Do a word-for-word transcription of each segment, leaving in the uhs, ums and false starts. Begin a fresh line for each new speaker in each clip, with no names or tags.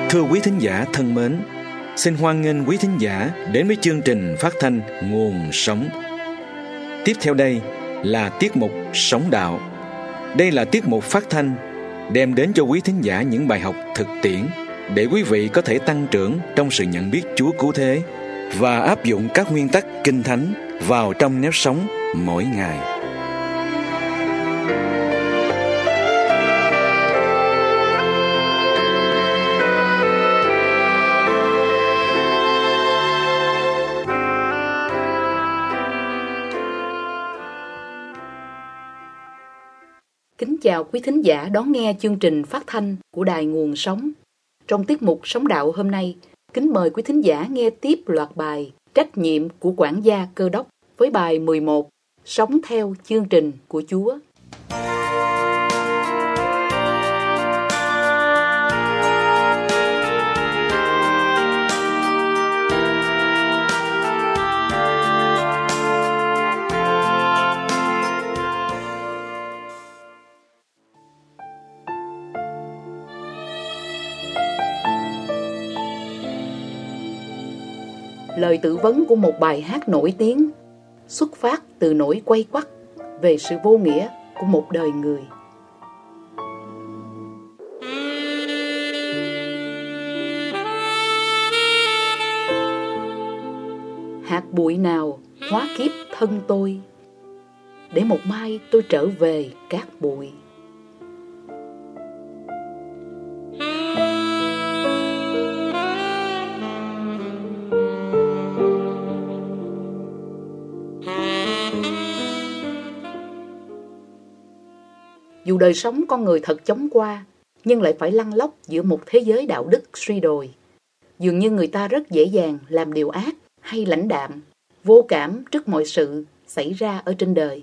Thưa quý thính giả thân mến, xin hoan nghênh quý thính giả đến với chương trình phát thanh Nguồn Sống. Tiếp theo đây là tiết mục Sống Đạo. Đây là tiết mục phát thanh đem đến cho quý thính giả những bài học thực tiễn để quý vị có thể tăng trưởng trong sự nhận biết Chúa Cứu Thế và áp dụng các nguyên tắc Kinh Thánh vào trong nếp sống mỗi ngày.
Kính chào quý thính giả đón nghe chương trình phát thanh của Đài Nguồn Sống. Trong tiết mục Sống Đạo hôm nay, kính mời quý thính giả nghe tiếp loạt bài Trách nhiệm của quản gia Cơ Đốc với bài mười một, Sống theo chương trình của Chúa. Lời tự vấn của một bài hát nổi tiếng xuất phát từ nỗi quay quắt về sự vô nghĩa của một đời người. Hạt bụi nào hóa kiếp thân tôi, để một mai tôi trở về cát bụi. Dù đời sống con người thật chóng qua, nhưng lại phải lăn lóc giữa một thế giới đạo đức suy đồi. Dường như người ta rất dễ dàng làm điều ác hay lãnh đạm, vô cảm trước mọi sự xảy ra ở trên đời.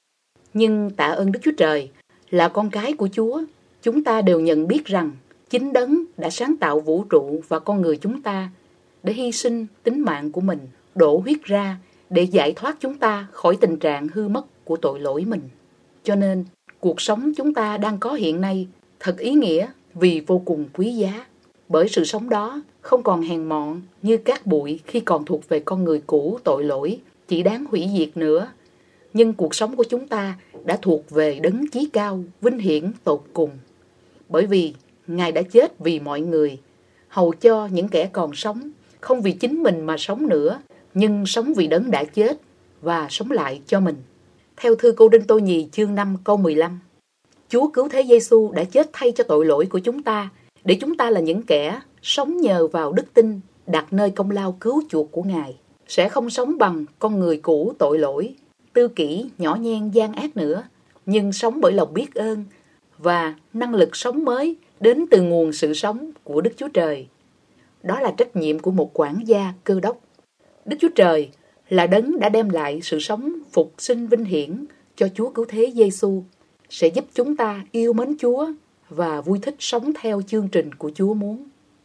Nhưng tạ ơn Đức Chúa Trời, là con cái của Chúa, chúng ta đều nhận biết rằng chính Đấng đã sáng tạo vũ trụ và con người chúng ta để hy sinh tính mạng của mình, đổ huyết ra để giải thoát chúng ta khỏi tình trạng hư mất của tội lỗi mình. Cho nên, cuộc sống chúng ta đang có hiện nay thật ý nghĩa vì vô cùng quý giá. Bởi sự sống đó không còn hèn mọn như cát bụi khi còn thuộc về con người cũ tội lỗi, chỉ đáng hủy diệt nữa. Nhưng cuộc sống của chúng ta đã thuộc về Đấng Chí Cao, vinh hiển tột cùng. Bởi vì Ngài đã chết vì mọi người, hầu cho những kẻ còn sống, không vì chính mình mà sống nữa, nhưng sống vì Đấng đã chết và sống lại cho mình. Theo thư Cô-rinh-tô nhì chương năm câu mười lăm, Chúa Cứu Thế Giê-xu đã chết thay cho tội lỗi của chúng ta, để chúng ta là những kẻ sống nhờ vào đức tin đặt nơi công lao cứu chuộc của Ngài, sẽ không sống bằng con người cũ tội lỗi, tư kỷ, nhỏ nhen, gian ác nữa, nhưng sống bởi lòng biết ơn và năng lực sống mới đến từ nguồn sự sống của Đức Chúa Trời. Đó là trách nhiệm của một quản gia Cơ Đốc. Đức Chúa Trời là Đấng đã đem lại sự sống phục sinh vinh hiển cho Chúa Cứu Thế Giê-xu, sẽ giúp chúng ta yêu mến Chúa và vui thích sống theo chương trình của Chúa muốn.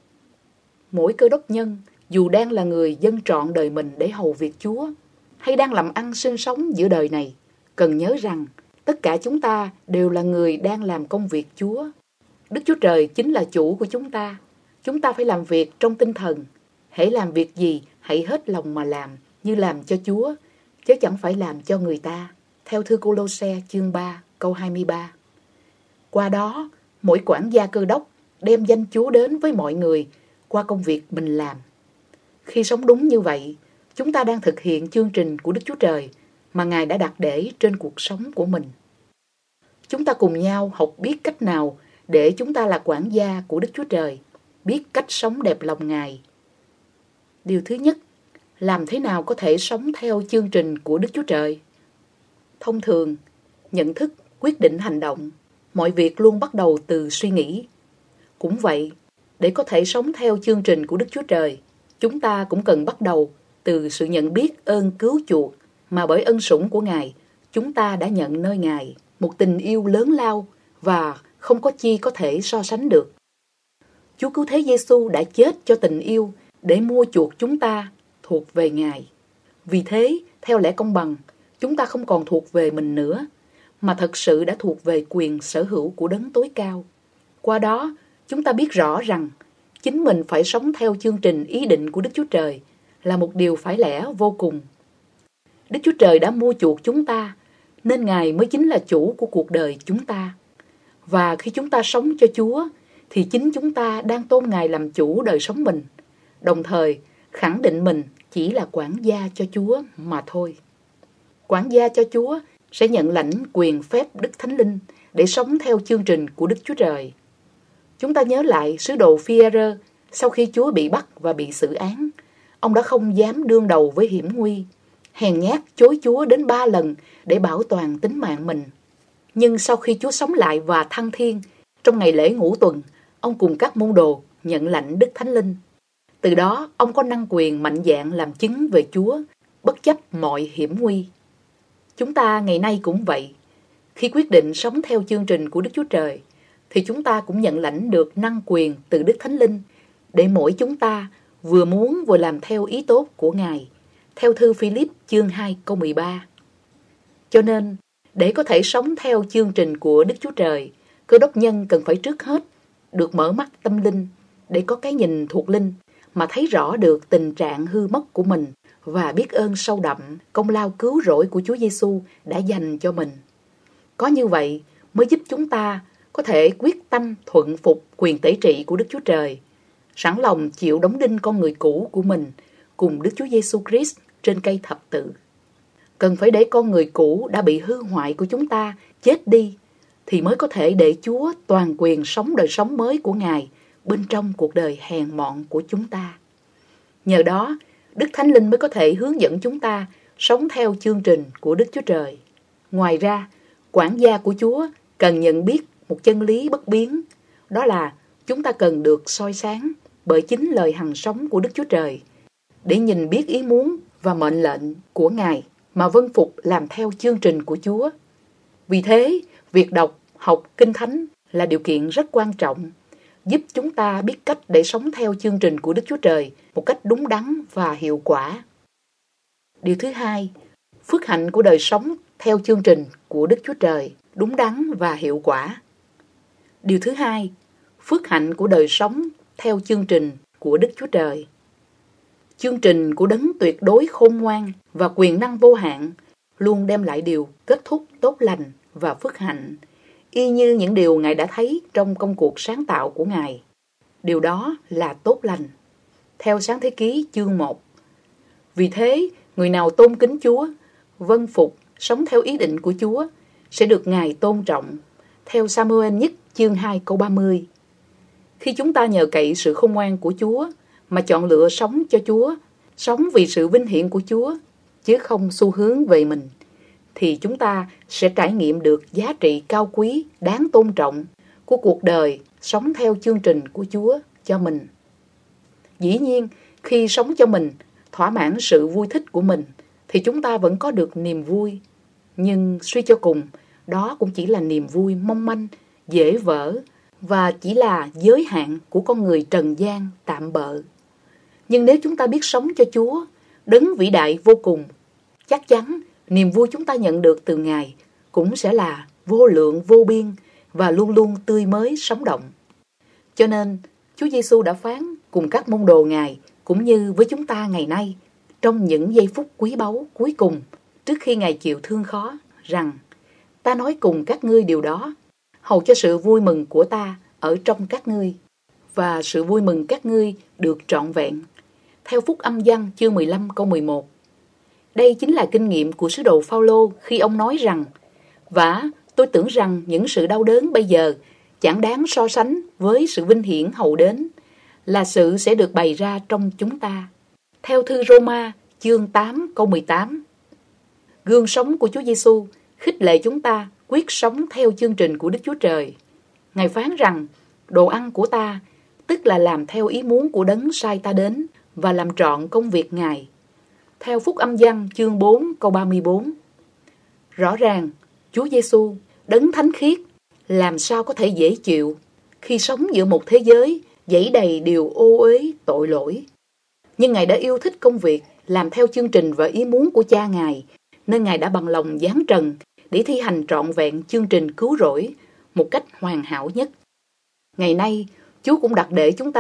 Mỗi cơ đốc nhân, dù đang là người dâng trọn đời mình để hầu việc Chúa, hay đang làm ăn sinh sống giữa đời này, cần nhớ rằng tất cả chúng ta đều là người đang làm công việc Chúa. Đức Chúa Trời chính là chủ của chúng ta. Chúng ta phải làm việc trong tinh thần. Hễ làm việc gì, hãy hết lòng mà làm, như làm cho Chúa, chứ chẳng phải làm cho người ta. Theo thư Cô-lô-se chương ba câu hai mươi ba. Qua đó, mỗi quản gia Cơ Đốc đem danh Chúa đến với mọi người qua công việc mình làm. Khi sống đúng như vậy, chúng ta đang thực hiện chương trình của Đức Chúa Trời mà Ngài đã đặt để trên cuộc sống của mình. Chúng ta cùng nhau học biết cách nào để chúng ta là quản gia của Đức Chúa Trời, biết cách sống đẹp lòng Ngài. Điều thứ nhất, làm thế nào có thể sống theo chương trình của Đức Chúa Trời? Thông thường, nhận thức, quyết định hành động, mọi việc luôn bắt đầu từ suy nghĩ. Cũng vậy, để có thể sống theo chương trình của Đức Chúa Trời, chúng ta cũng cần bắt đầu từ sự nhận biết ơn cứu chuộc mà bởi ân sủng của Ngài, chúng ta đã nhận nơi Ngài, một tình yêu lớn lao và không có chi có thể so sánh được. Chúa Cứu Thế Giê-xu đã chết cho tình yêu để mua chuộc chúng ta thuộc về Ngài. Vì thế, theo lẽ công bằng, chúng ta không còn thuộc về mình nữa, mà thật sự đã thuộc về quyền sở hữu của Đấng tối cao. Qua đó, chúng ta biết rõ rằng chính mình phải sống theo chương trình ý định của Đức Chúa Trời là một điều phải lẽ vô cùng. Đức Chúa Trời đã mua chuộc chúng ta, nên Ngài mới chính là chủ của cuộc đời chúng ta. Và khi chúng ta sống cho Chúa, thì chính chúng ta đang tôn Ngài làm chủ đời sống mình, đồng thời khẳng định mình chỉ là quản gia cho Chúa mà thôi. Quản gia cho Chúa sẽ nhận lãnh quyền phép Đức Thánh Linh để sống theo chương trình của Đức Chúa Trời. Chúng ta nhớ lại sứ đồ Phi-e-rơ sau khi Chúa bị bắt và bị xử án. Ông đã không dám đương đầu với hiểm nguy, hèn nhát chối Chúa đến ba lần để bảo toàn tính mạng mình. Nhưng sau khi Chúa sống lại và thăng thiên, trong ngày lễ ngũ tuần, ông cùng các môn đồ nhận lãnh Đức Thánh Linh. Từ đó, ông có năng quyền mạnh dạn làm chứng về Chúa, bất chấp mọi hiểm nguy. Chúng ta ngày nay cũng vậy. Khi quyết định sống theo chương trình của Đức Chúa Trời, thì chúng ta cũng nhận lãnh được năng quyền từ Đức Thánh Linh để mỗi chúng ta vừa muốn vừa làm theo ý tốt của Ngài, theo thư Phi-líp chương hai câu mười ba. Cho nên, để có thể sống theo chương trình của Đức Chúa Trời, Cơ Đốc nhân cần phải trước hết được mở mắt tâm linh để có cái nhìn thuộc linh mà thấy rõ được tình trạng hư mất của mình và biết ơn sâu đậm công lao cứu rỗi của Chúa Giêsu đã dành cho mình. Có như vậy mới giúp chúng ta có thể quyết tâm thuận phục quyền tể trị của Đức Chúa Trời, sẵn lòng chịu đóng đinh con người cũ của mình cùng Đức Chúa Giêsu Christ trên cây thập tự. Cần phải để con người cũ đã bị hư hoại của chúng ta chết đi thì mới có thể để Chúa toàn quyền sống đời sống mới của Ngài bên trong cuộc đời hèn mọn của chúng ta. Nhờ đó, Đức Thánh Linh mới có thể hướng dẫn chúng ta sống theo chương trình của Đức Chúa Trời. Ngoài ra, quản gia của Chúa cần nhận biết một chân lý bất biến, đó là chúng ta cần được soi sáng bởi chính lời hằng sống của Đức Chúa Trời, để nhìn biết ý muốn và mệnh lệnh của Ngài mà vâng phục làm theo chương trình của Chúa. Vì thế, việc đọc, học Kinh Thánh là điều kiện rất quan trọng, giúp chúng ta biết cách để sống theo chương trình của Đức Chúa Trời một cách đúng đắn và hiệu quả. Điều thứ hai, phước hạnh của đời sống theo chương trình của Đức Chúa Trời đúng đắn và hiệu quả. Điều thứ hai, phước hạnh của đời sống theo chương trình của Đức Chúa Trời. Chương trình của đấng tuyệt đối khôn ngoan và quyền năng vô hạn luôn đem lại điều kết thúc tốt lành và phước hạnh, y như những điều Ngài đã thấy trong công cuộc sáng tạo của Ngài. Điều đó là tốt lành. Theo Sáng Thế Ký chương một. Vì thế, người nào tôn kính Chúa, vâng phục, sống theo ý định của Chúa sẽ được Ngài tôn trọng. Theo Sa-mu-ên nhất chương hai câu ba mươi. Khi chúng ta nhờ cậy sự khôn ngoan của Chúa mà chọn lựa sống cho Chúa, sống vì sự vinh hiển của Chúa, chứ không xu hướng về mình, thì chúng ta sẽ trải nghiệm được giá trị cao quý, đáng tôn trọng của cuộc đời sống theo chương trình của Chúa cho mình. Dĩ nhiên, khi sống cho mình, thỏa mãn sự vui thích của mình, thì chúng ta vẫn có được niềm vui. Nhưng suy cho cùng, đó cũng chỉ là niềm vui mong manh, dễ vỡ, và chỉ là giới hạn của con người trần gian tạm bợ. Nhưng nếu chúng ta biết sống cho Chúa, đấng vĩ đại vô cùng, chắc chắn niềm vui chúng ta nhận được từ Ngài cũng sẽ là vô lượng vô biên và luôn luôn tươi mới sống động. Cho nên, Chúa Giêsu đã phán cùng các môn đồ Ngài cũng như với chúng ta ngày nay trong những giây phút quý báu cuối cùng trước khi Ngài chịu thương khó rằng: ta nói cùng các ngươi điều đó, hầu cho sự vui mừng của ta ở trong các ngươi và sự vui mừng các ngươi được trọn vẹn. Theo Phúc Âm Giăng chương mười lăm câu mười một. Đây chính là kinh nghiệm của sứ đồ Phao-lô khi ông nói rằng: vả, tôi tưởng rằng những sự đau đớn bây giờ chẳng đáng so sánh với sự vinh hiển hầu đến, là sự sẽ được bày ra trong chúng ta. Theo thư Rô-ma chương tám câu mười tám. Gương sống của Chúa Giêsu khích lệ chúng ta quyết sống theo chương trình của Đức Chúa Trời. Ngài phán rằng đồ ăn của ta, tức là làm theo ý muốn của đấng sai ta đến và làm trọn công việc Ngài. Theo Phúc Âm Giăng chương bốn câu ba mươi bốn. Rõ ràng, Chúa Giêsu, đấng thánh khiết, làm sao có thể dễ chịu khi sống giữa một thế giới dẫy đầy điều ô uế tội lỗi. Nhưng Ngài đã yêu thích công việc, làm theo chương trình và ý muốn của Cha Ngài, nên Ngài đã bằng lòng giáng trần để thi hành trọn vẹn chương trình cứu rỗi một cách hoàn hảo nhất. Ngày nay, Chúa cũng đặt để chúng ta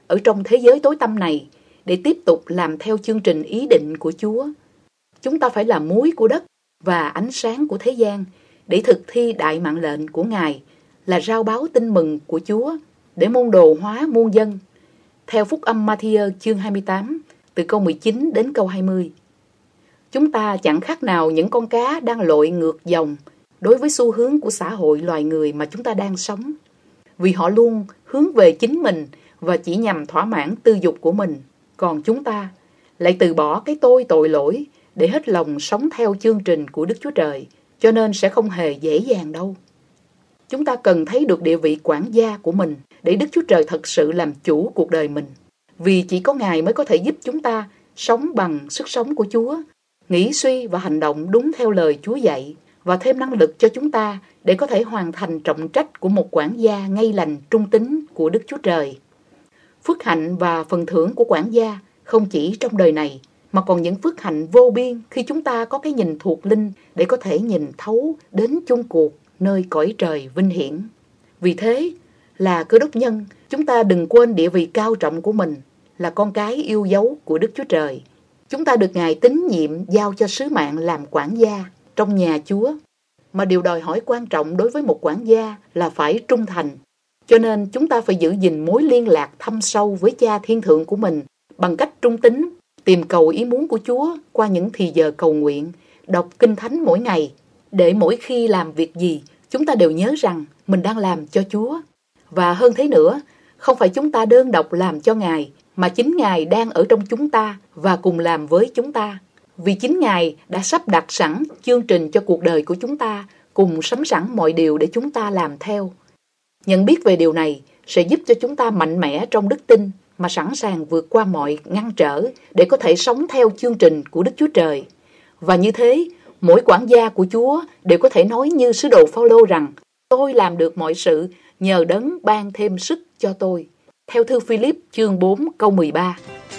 ở trong thế giới tối tăm này để tiếp tục làm theo chương trình ý định của Chúa. Chúng ta phải là muối của đất và ánh sáng của thế gian để thực thi đại mạng lệnh của Ngài là rao báo tin mừng của Chúa để môn đồ hóa muôn dân. Theo Phúc âm Ma-thi-ơ chương hai mươi tám, từ câu mười chín đến câu hai mươi. Chúng ta chẳng khác nào những con cá đang lội ngược dòng đối với xu hướng của xã hội loài người mà chúng ta đang sống. Vì họ luôn hướng về chính mình và chỉ nhằm thỏa mãn tư dục của mình. Còn chúng ta lại từ bỏ cái tôi tội lỗi để hết lòng sống theo chương trình của Đức Chúa Trời, cho nên sẽ không hề dễ dàng đâu. Chúng ta cần thấy được địa vị quản gia của mình để Đức Chúa Trời thật sự làm chủ cuộc đời mình. Vì chỉ có Ngài mới có thể giúp chúng ta sống bằng sức sống của Chúa, nghĩ suy và hành động đúng theo lời Chúa dạy và thêm năng lực cho chúng ta để có thể hoàn thành trọng trách của một quản gia ngay lành trung tín của Đức Chúa Trời. Phước hạnh và phần thưởng của quản gia không chỉ trong đời này, mà còn những phước hạnh vô biên khi chúng ta có cái nhìn thuộc linh để có thể nhìn thấu đến chung cuộc nơi cõi trời vinh hiển. Vì thế, là Cơ Đốc nhân, chúng ta đừng quên địa vị cao trọng của mình là con cái yêu dấu của Đức Chúa Trời. Chúng ta được Ngài tín nhiệm giao cho sứ mạng làm quản gia trong nhà Chúa. Mà điều đòi hỏi quan trọng đối với một quản gia là phải trung thành. Cho nên chúng ta phải giữ gìn mối liên lạc thâm sâu với Cha Thiên Thượng của mình bằng cách trung tín, tìm cầu ý muốn của Chúa qua những thì giờ cầu nguyện, đọc Kinh Thánh mỗi ngày, để mỗi khi làm việc gì, chúng ta đều nhớ rằng mình đang làm cho Chúa. Và hơn thế nữa, không phải chúng ta đơn độc làm cho Ngài, mà chính Ngài đang ở trong chúng ta và cùng làm với chúng ta. Vì chính Ngài đã sắp đặt sẵn chương trình cho cuộc đời của chúng ta, cùng sắm sẵn mọi điều để chúng ta làm theo. Nhận biết về điều này sẽ giúp cho chúng ta mạnh mẽ trong đức tin, mà sẵn sàng vượt qua mọi ngăn trở để có thể sống theo chương trình của Đức Chúa Trời. Và như thế, mỗi quản gia của Chúa đều có thể nói như sứ đồ Phao-lô rằng: tôi làm được mọi sự nhờ Đấng ban thêm sức cho tôi. Theo thư Philip chương bốn câu mười ba.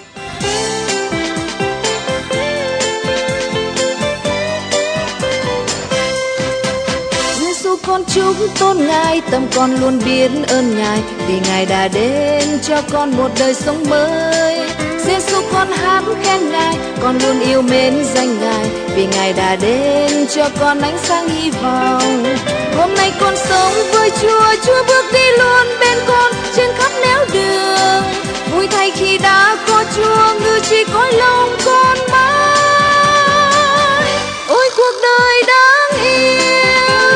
Giêsu con chúc tôn Ngài, tâm con luôn biết ơn Ngài, vì Ngài đã đến cho con một đời sống mới. Giêsu con hát khen Ngài, con luôn yêu mến danh Ngài, vì Ngài đã đến cho con ánh sáng hy vọng. Hôm nay con sống với Chúa, Chúa bước đi luôn bên con trên khắp nẻo đường. Vui thay khi đã có Chúa, ngự trị cõi lòng con mãi. Ôi cuộc đời đáng yêu,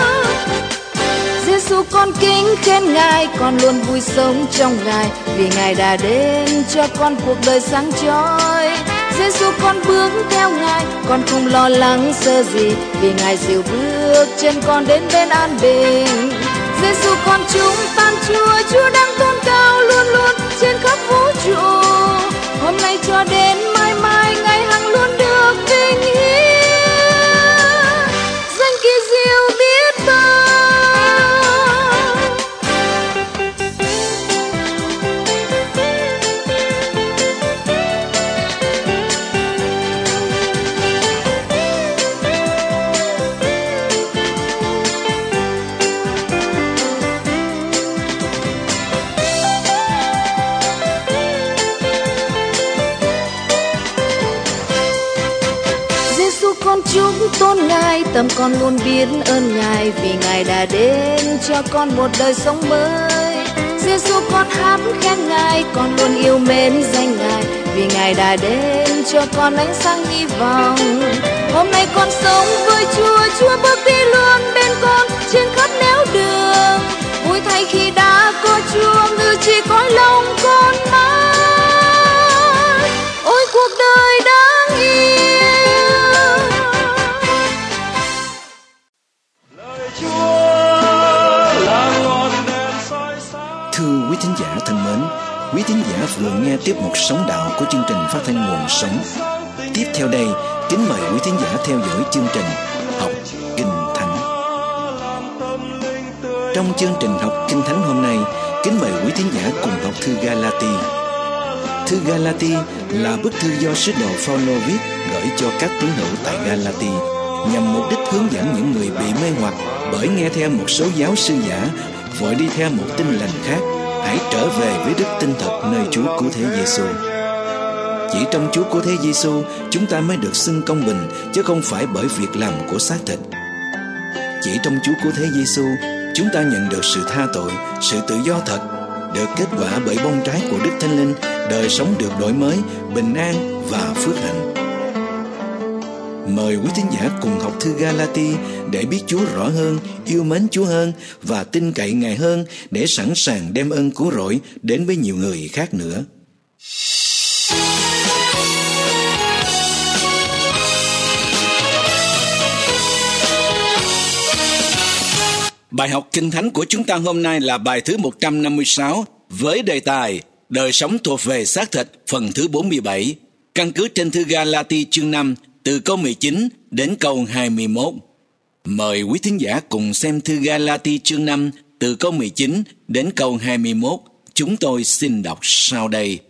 Giêsu con kính khen Ngài, con luôn vui sống trong Ngài, vì Ngài đã đến cho con cuộc đời sáng chói. Giêsu con bước theo Ngài, con không lo lắng sợ gì, vì Ngài dìu bước chân con đến bên an bình. Giêsu con chúng tan Chúa, Chúa đang tôn cao luôn luôn trên khắp vũ trụ. Hôm nay cho đến mãi mãi, Ngài hằng luôn được vinh hiển. Danh kỳ diệu biết bao. Con chúc tôn Ngài, tâm con luôn biết ơn Ngài, vì Ngài đã đến cho con một đời sống mới. Giêsu con hát khen Ngài, con luôn yêu mến danh Ngài, vì Ngài đã đến cho con ánh sáng hy vọng. Hôm nay con sống với Chúa, Chúa bước đi luôn bên con trên khắp nẻo đường. Vui thay khi đã có Chúa, ngự trị cõi lòng con mãi. Ôi cuộc đời đáng yêu.
Thưa quý thính giả thân mến, quý thính giả vừa nghe tiếp mục Sống Đạo của chương trình phát thanh Nguồn Sống. Tiếp theo đây, kính mời quý thính giả theo dõi chương trình Học Kinh Thánh. Trong chương trình Học Kinh Thánh hôm nay, kính mời quý thính giả cùng học thư Ga-la-ti. Thư Ga-la-ti là bức thư do sứ đồ Phao-lô viết gửi cho các tín hữu tại Ga-la-ti, nhằm mục đích hướng dẫn những người bị mê hoặc bởi nghe theo một số giáo sư giả vội đi theo một tin lành khác hãy trở về với đức tin thật nơi Chúa Cứu Thế Giêsu. Chỉ trong Chúa Cứu Thế Giêsu chúng ta mới được xưng công bình, chứ không phải bởi việc làm của xác thịt. Chỉ trong Chúa Cứu Thế Giêsu chúng ta nhận được sự tha tội, sự tự do thật, được kết quả bởi bông trái của Đức Thánh Linh, đời sống được đổi mới, bình an và phước hạnh. Mời quý thính giả cùng học thư Ga-la-ti để biết Chúa rõ hơn, yêu mến Chúa hơn và tin cậy Ngài hơn, để sẵn sàng đem ơn cứu rỗi đến với nhiều người khác nữa. Bài học Kinh Thánh của chúng ta hôm nay là bài thứ một trăm năm mươi sáu với đề tài Đời sống thuộc về xác thịt, phần thứ bốn mươi bảy, căn cứ trên thư Ga-la-ti chương năm từ câu mười chín đến câu hai mươi mốt. Mời quý thính giả cùng xem thư Ga-la-ti chương năm từ câu mười chín đến câu hai mươi mốt. Chúng tôi xin đọc sau đây.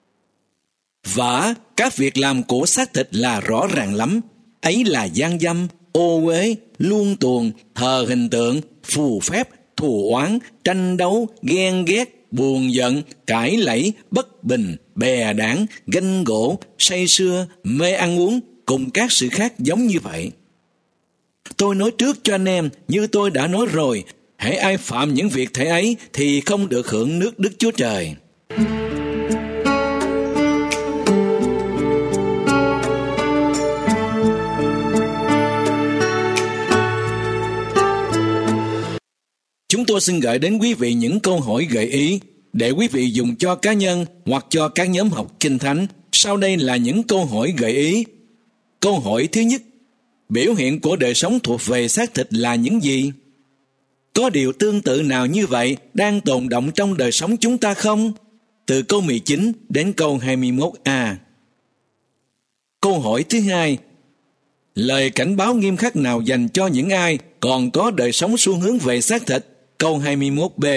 Và các việc làm của xác thịt là rõ ràng lắm, ấy là gian dâm, ô uế, luông tuồng, thờ hình tượng, phù phép, thù oán, tranh đấu, ghen ghét, buồn giận, cãi lẫy, bất bình, bè đảng, ganh gỗ, say sưa, mê ăn uống, cùng các sự khác giống như vậy. Tôi nói trước cho anh em, như tôi đã nói rồi, hễ ai phạm những việc thể ấy thì không được hưởng nước Đức Chúa Trời. Chúng tôi xin gửi đến quý vị những câu hỏi gợi ý để quý vị dùng cho cá nhân hoặc cho các nhóm học Kinh Thánh. Sau đây là những câu hỏi gợi ý. Câu hỏi thứ nhất: biểu hiện của đời sống thuộc về xác thịt là những gì? Có điều tương tự nào như vậy đang tồn động trong đời sống chúng ta không? Từ câu mười chín đến câu hai mươi mốt a. Câu hỏi thứ hai: lời cảnh báo nghiêm khắc nào dành cho những ai còn có đời sống xu hướng về xác thịt? Câu hai mươi mốt b.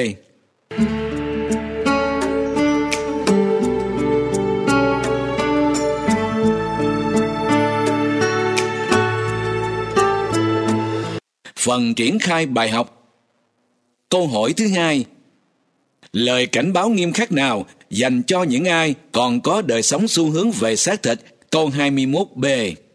Phần triển khai bài học. Câu hỏi thứ hai: lời cảnh báo nghiêm khắc nào dành cho những ai còn có đời sống xu hướng về xác thịt? Câu hai mươi mốt b.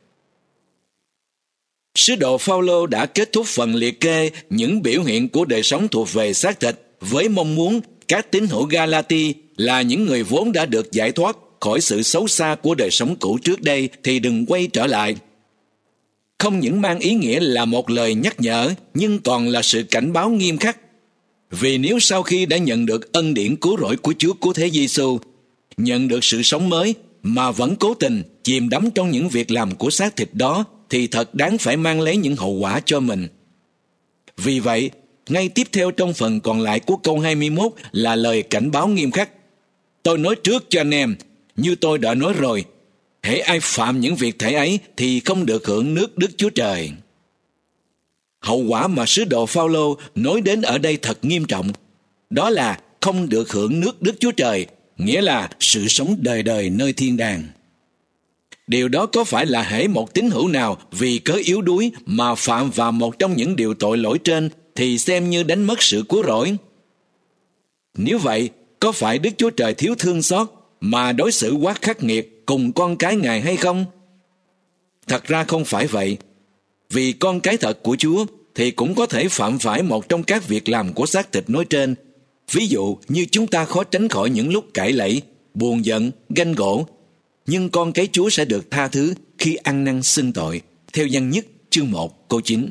Sứ đồ Phao-lô đã kết thúc phần liệt kê những biểu hiện của đời sống thuộc về xác thịt với mong muốn các tín hữu Ga-la-ti là những người vốn đã được giải thoát khỏi sự xấu xa của đời sống cũ trước đây thì đừng quay trở lại. Không những mang ý nghĩa là một lời nhắc nhở, nhưng còn là sự cảnh báo nghiêm khắc. Vì nếu sau khi đã nhận được ân điển cứu rỗi của Chúa Cứu Thế Giêsu, nhận được sự sống mới mà vẫn cố tình chìm đắm trong những việc làm của xác thịt đó, thì thật đáng phải mang lấy những hậu quả cho mình. Vì vậy, ngay tiếp theo trong phần còn lại của câu hai mươi mốt là lời cảnh báo nghiêm khắc. Tôi nói trước cho anh em, như tôi đã nói rồi, hễ ai phạm những việc thể ấy thì không được hưởng nước Đức Chúa Trời. Hậu quả mà sứ đồ Phao-lô nói đến ở đây thật nghiêm trọng. Đó là không được hưởng nước Đức Chúa Trời, nghĩa là sự sống đời đời nơi thiên đàng. Điều đó có phải là hễ một tín hữu nào vì cớ yếu đuối mà phạm vào một trong những điều tội lỗi trên thì xem như đánh mất sự cứu rỗi? Nếu vậy, có phải Đức Chúa Trời thiếu thương xót mà đối xử quá khắc nghiệt cùng con cái Ngài hay không? Thật ra không phải vậy. Vì con cái thật của Chúa thì cũng có thể phạm phải một trong các việc làm của xác thịt nói trên. Ví dụ như chúng ta khó tránh khỏi những lúc cãi lẫy, buồn giận, ganh gỗ. Nhưng con cái Chúa sẽ được tha thứ khi ăn năn xưng tội, theo Văn Nhất chương một câu chín.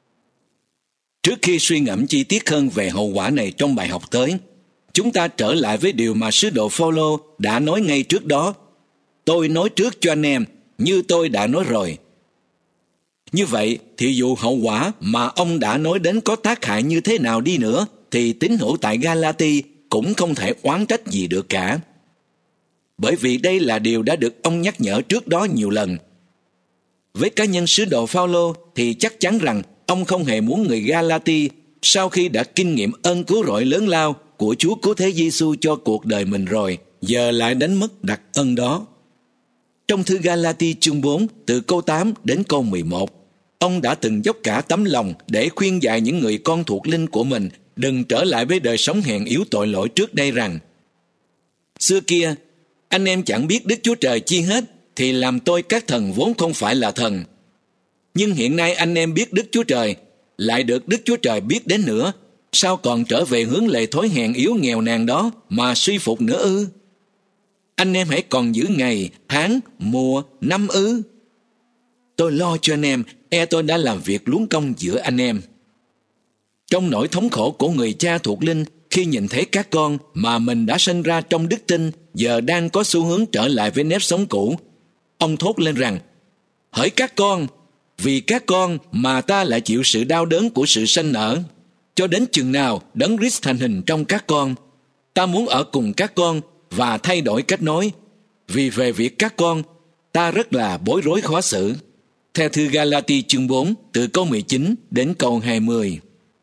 Trước khi suy ngẫm chi tiết hơn về hậu quả này trong bài học tới, chúng ta trở lại với điều mà sứ đồ Phao-lô đã nói ngay trước đó. Tôi nói trước cho anh em, như tôi đã nói rồi. Như vậy thì dù hậu quả mà ông đã nói đến có tác hại như thế nào đi nữa, thì tín hữu tại Ga-la-ti cũng không thể oán trách gì được cả. Bởi vì đây là điều đã được ông nhắc nhở trước đó nhiều lần. Với cá nhân sứ đồ Phao-lô thì chắc chắn rằng ông không hề muốn người Ga-la-ti sau khi đã kinh nghiệm ơn cứu rỗi lớn lao của Chúa Cứu Thế Giêsu cho cuộc đời mình rồi, giờ lại đánh mất đặc ân đó. Trong thư Ga-la-ti chương bốn từ câu tám đến câu mười một, ông đã từng dốc cả tấm lòng để khuyên dạy những người con thuộc linh của mình đừng trở lại với đời sống hèn yếu tội lỗi trước đây rằng: xưa kia, anh em chẳng biết Đức Chúa Trời chi hết, thì làm tôi các thần vốn không phải là thần. Nhưng hiện nay anh em biết Đức Chúa Trời, lại được Đức Chúa Trời biết đến nữa, sao còn trở về hướng lệ thói hèn yếu nghèo nàn đó mà suy phục nữa ư? Anh em hãy còn giữ ngày, tháng, mùa, năm ư? Tôi lo cho anh em, e tôi đã làm việc luống công giữa anh em. Trong nỗi thống khổ của người cha thuộc linh khi nhìn thấy các con mà mình đã sinh ra trong đức tin giờ đang có xu hướng trở lại với nếp sống cũ, ông thốt lên rằng: hỡi các con, vì các con mà ta lại chịu sự đau đớn của sự sanh nở, cho đến chừng nào Đấng Christ thành hình trong các con. Ta muốn ở cùng các con và thay đổi cách nói, vì về việc các con, ta rất là bối rối khó xử. Theo thư Galati chương bốn, từ câu mười chín đến câu hai mươi.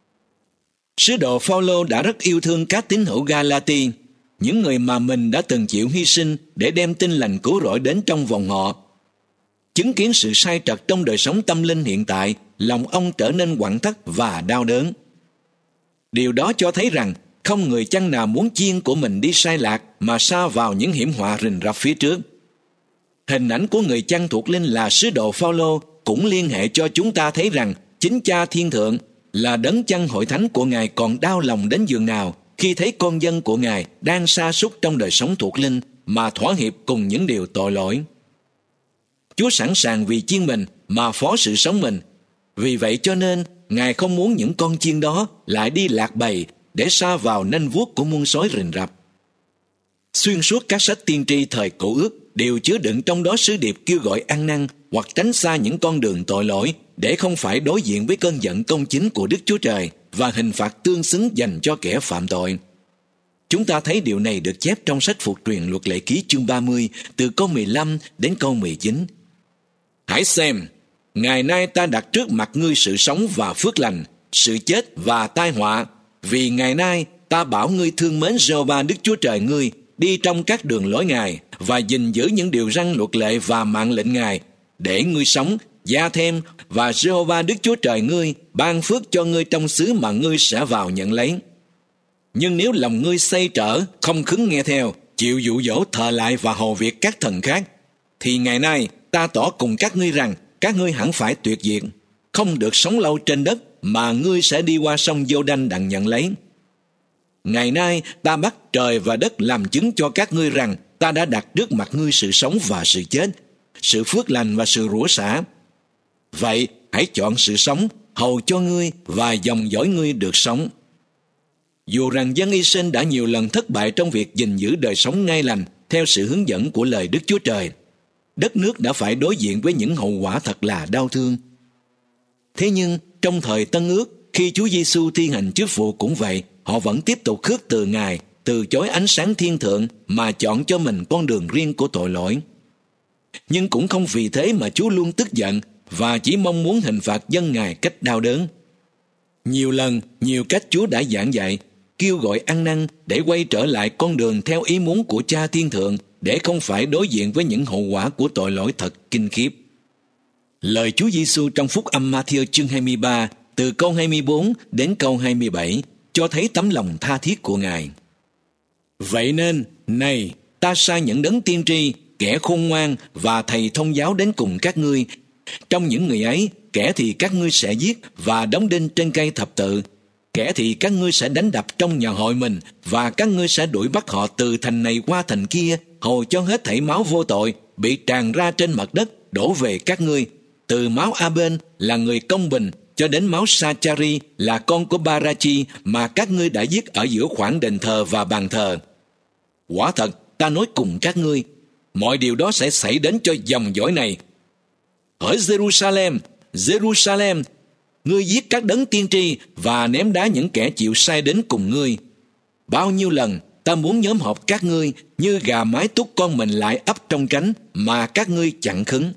Sứ đồ Phao-lô đã rất yêu thương các tín hữu Galati, những người mà mình đã từng chịu hy sinh để đem tin lành cứu rỗi đến trong vòng họ. Chứng kiến sự sai trật trong đời sống tâm linh hiện tại, lòng ông trở nên quặn thắt và đau đớn. Điều đó cho thấy rằng không người chăng nào muốn chiên của mình đi sai lạc mà sa vào những hiểm họa rình rập phía trước. Hình ảnh của người chăn thuộc linh là sứ đồ Phao-lô cũng liên hệ cho chúng ta thấy rằng chính Cha Thiên Thượng là Đấng chăn hội thánh của Ngài còn đau lòng đến giường nào khi thấy con dân của Ngài đang sa sút trong đời sống thuộc linh mà thỏa hiệp cùng những điều tội lỗi. Chúa sẵn sàng vì chiên mình mà phó sự sống mình. Vì vậy cho nên Ngài không muốn những con chiên đó lại đi lạc bầy để sa vào nanh vuốt của muôn sói rình rập. Xuyên suốt các sách tiên tri thời Cựu Ước đều chứa đựng trong đó sứ điệp kêu gọi ăn năn hoặc tránh xa những con đường tội lỗi để không phải đối diện với cơn giận công chính của Đức Chúa Trời và hình phạt tương xứng dành cho kẻ phạm tội. Chúng ta thấy điều này được chép trong sách Phục truyền Luật Lệ Ký chương ba mươi từ câu mười lăm đến câu mười chín. Hãy xem, ngày nay ta đặt trước mặt ngươi sự sống và phước lành, sự chết và tai họa, vì ngày nay ta bảo ngươi thương mến Giê-hô-va Đức Chúa Trời ngươi, đi trong các đường lối Ngài và gìn giữ những điều răn luật lệ và mạng lệnh Ngài, để ngươi sống, gia thêm, và Giê-hô-va Đức Chúa Trời ngươi ban phước cho ngươi trong xứ mà ngươi sẽ vào nhận lấy. Nhưng nếu lòng ngươi xây trở, không khứng nghe theo, chịu dụ dỗ thờ lại và hầu việc các thần khác, thì ngày nay ta tỏ cùng các ngươi rằng các ngươi hẳn phải tuyệt diệt, không được sống lâu trên đất, mà ngươi sẽ đi qua sông Giô-đanh đặng nhận lấy. Ngày nay ta bắt trời và đất làm chứng cho các ngươi rằng ta đã đặt trước mặt ngươi sự sống và sự chết, sự phước lành và sự rủa xả. Vậy hãy chọn sự sống, hầu cho ngươi và dòng dõi ngươi được sống. Dù rằng dân Israel đã nhiều lần thất bại trong việc gìn giữ đời sống ngay lành theo sự hướng dẫn của lời Đức Chúa Trời, đất nước đã phải đối diện với những hậu quả thật là đau thương. Thế nhưng trong thời Tân Ước, khi Chúa Giêsu thi hành chức vụ cũng vậy, họ vẫn tiếp tục khước từ Ngài, từ chối ánh sáng thiên thượng mà chọn cho mình con đường riêng của tội lỗi. Nhưng cũng không vì thế mà Chúa luôn tức giận và chỉ mong muốn hình phạt dân Ngài cách đau đớn. Nhiều lần, nhiều cách Chúa đã giảng dạy, kêu gọi ăn năn để quay trở lại con đường theo ý muốn của Cha Thiên Thượng, để không phải đối diện với những hậu quả của tội lỗi thật kinh khiếp. Lời Chúa Giêsu trong Phúc âm Ma-thi-ơ chương hai mươi ba, từ câu hai mươi bốn đến câu hai mươi bảy, cho thấy tấm lòng tha thiết của Ngài. Vậy nên, này, ta sai những đấng tiên tri, kẻ khôn ngoan và thầy thông giáo đến cùng các ngươi. Trong những người ấy, kẻ thì các ngươi sẽ giết và đóng đinh trên cây thập tự, kẻ thì các ngươi sẽ đánh đập trong nhà hội mình, và các ngươi sẽ đuổi bắt họ từ thành này qua thành kia, hầu cho hết thảy máu vô tội bị tràn ra trên mặt đất đổ về các ngươi, từ máu A-bên là người công bình cho đến máu Sa-cha-ri là con của Ba-ra-chi mà các ngươi đã giết ở giữa khoảng đền thờ và bàn thờ. Quả thật, ta nói cùng các ngươi, mọi điều đó sẽ xảy đến cho dòng dõi này. Hỡi Jerusalem, Jerusalem, ngươi giết các đấng tiên tri và ném đá những kẻ chịu sai đến cùng ngươi. Bao nhiêu lần ta muốn nhóm họp các ngươi như gà mái túc con mình lại ấp trong cánh, mà các ngươi chặn khứng.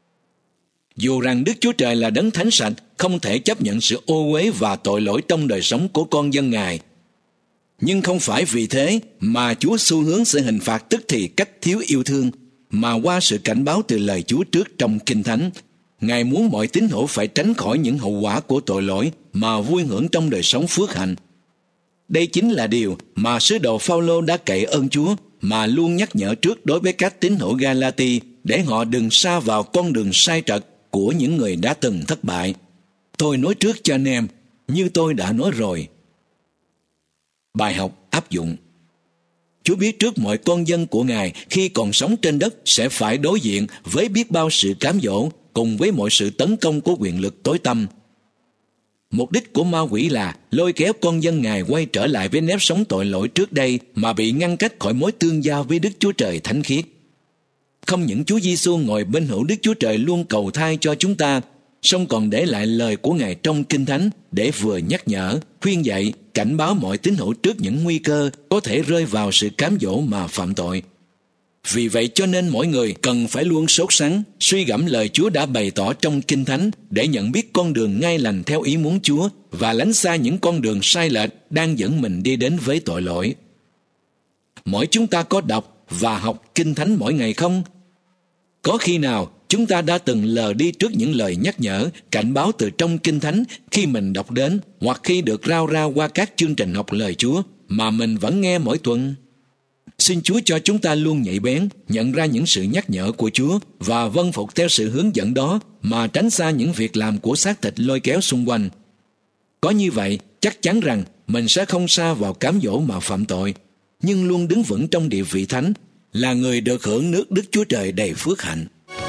Dù rằng Đức Chúa Trời là đấng thánh sạch, không thể chấp nhận sự ô uế và tội lỗi trong đời sống của con dân Ngài. Nhưng không phải vì thế mà Chúa xu hướng sẽ hình phạt tức thì cách thiếu yêu thương, mà qua sự cảnh báo từ lời Chúa trước trong Kinh Thánh, Ngài muốn mọi tín hữu phải tránh khỏi những hậu quả của tội lỗi mà vui hưởng trong đời sống phước hạnh. Đây chính là điều mà sứ đồ Phao-lô đã cậy ơn Chúa mà luôn nhắc nhở trước đối với các tín hữu Ga-la-ti để họ đừng sa vào con đường sai trật của những người đã từng thất bại. Tôi nói trước cho anh em, như tôi đã nói rồi. Bài học áp dụng. Chúa biết trước mọi con dân của Ngài khi còn sống trên đất sẽ phải đối diện với biết bao sự cám dỗ cùng với mọi sự tấn công của quyền lực tối tăm. Mục đích của ma quỷ là lôi kéo con dân Ngài quay trở lại với nếp sống tội lỗi trước đây mà bị ngăn cách khỏi mối tương giao với Đức Chúa Trời thánh khiết. Không những Chúa Giêsu ngồi bên hữu Đức Chúa Trời luôn cầu thay cho chúng ta, song còn để lại lời của Ngài trong Kinh Thánh để vừa nhắc nhở, khuyên dạy, cảnh báo mọi tín hữu trước những nguy cơ có thể rơi vào sự cám dỗ mà phạm tội. Vì vậy cho nên mỗi người cần phải luôn sốt sắng, suy gẫm lời Chúa đã bày tỏ trong Kinh Thánh để nhận biết con đường ngay lành theo ý muốn Chúa và lánh xa những con đường sai lệch đang dẫn mình đi đến với tội lỗi. Mỗi chúng ta có đọc và học Kinh Thánh mỗi ngày không? Có khi nào chúng ta đã từng lờ đi trước những lời nhắc nhở, cảnh báo từ trong Kinh Thánh khi mình đọc đến hoặc khi được rao ra qua các chương trình học lời Chúa mà mình vẫn nghe mỗi tuần? Xin Chúa cho chúng ta luôn nhạy bén, nhận ra những sự nhắc nhở của Chúa và vâng phục theo sự hướng dẫn đó mà tránh xa những việc làm của xác thịt lôi kéo xung quanh. Có như vậy, chắc chắn rằng mình sẽ không sa vào cám dỗ mà phạm tội, nhưng luôn đứng vững trong địa vị thánh, là người được hưởng nước Đức Chúa Trời đầy phước hạnh.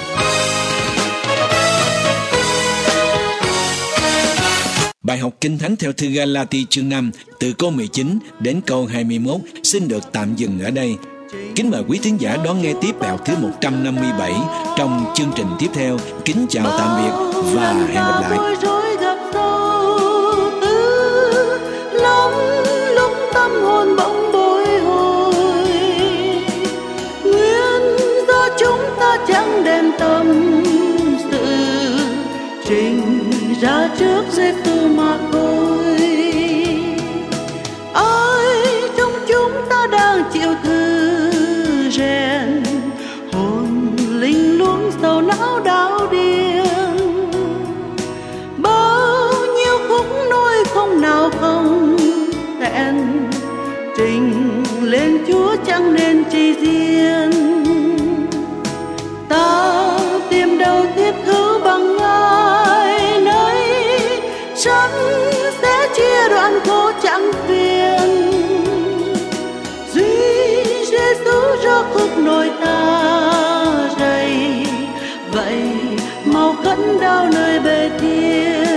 Bài học Kinh Thánh theo thư Ga-la-ti chương năm từ câu mười chín đến câu hai mươi mốt xin được tạm dừng ở đây. Kính mời quý thính giả đón nghe tiếp bài thứ một trăm năm mươi bảy trong chương trình tiếp theo. Kính chào tạm biệt và hẹn gặp lại.
Chẳng đem tâm sự trình ra trước Giê-xu mà thôi. Ai trong chúng ta đang chịu thử rèn, hồn linh luôn sầu não đau điên. Bao nhiêu khúc nỗi không nào không tẹn, trình lên Chúa chẳng nên chi riêng. Ta tìm đâu thiết hữu bằng Ngài, nơi sẵn sẽ chia đoạn khổ chẳng phiền. Duy Giê-xu ra khúc nỗi ta rầy, vậy mau khấn đau nơi bề thiên.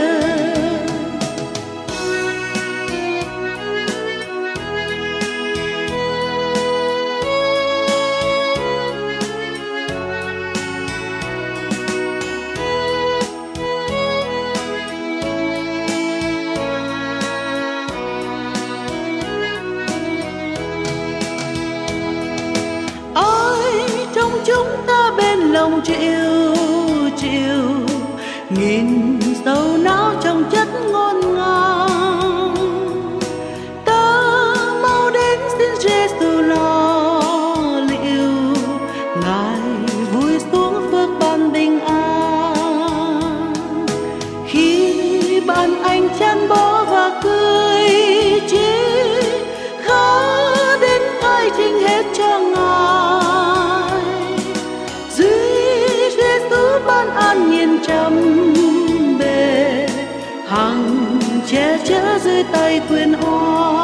Chúng ta bên lòng chịu chịu nghìn sầu não trong chất ngôn ngang. Ta mau đến xin Giê-xu lo liệu, Ngài vui xuống phước ban bình an. Khi bạn anh chăn bó và cười chi, khá đến khai trình hết cho Ngài. Ban an nhiên trăm bề, hằng che chở dưới tay quyền oai.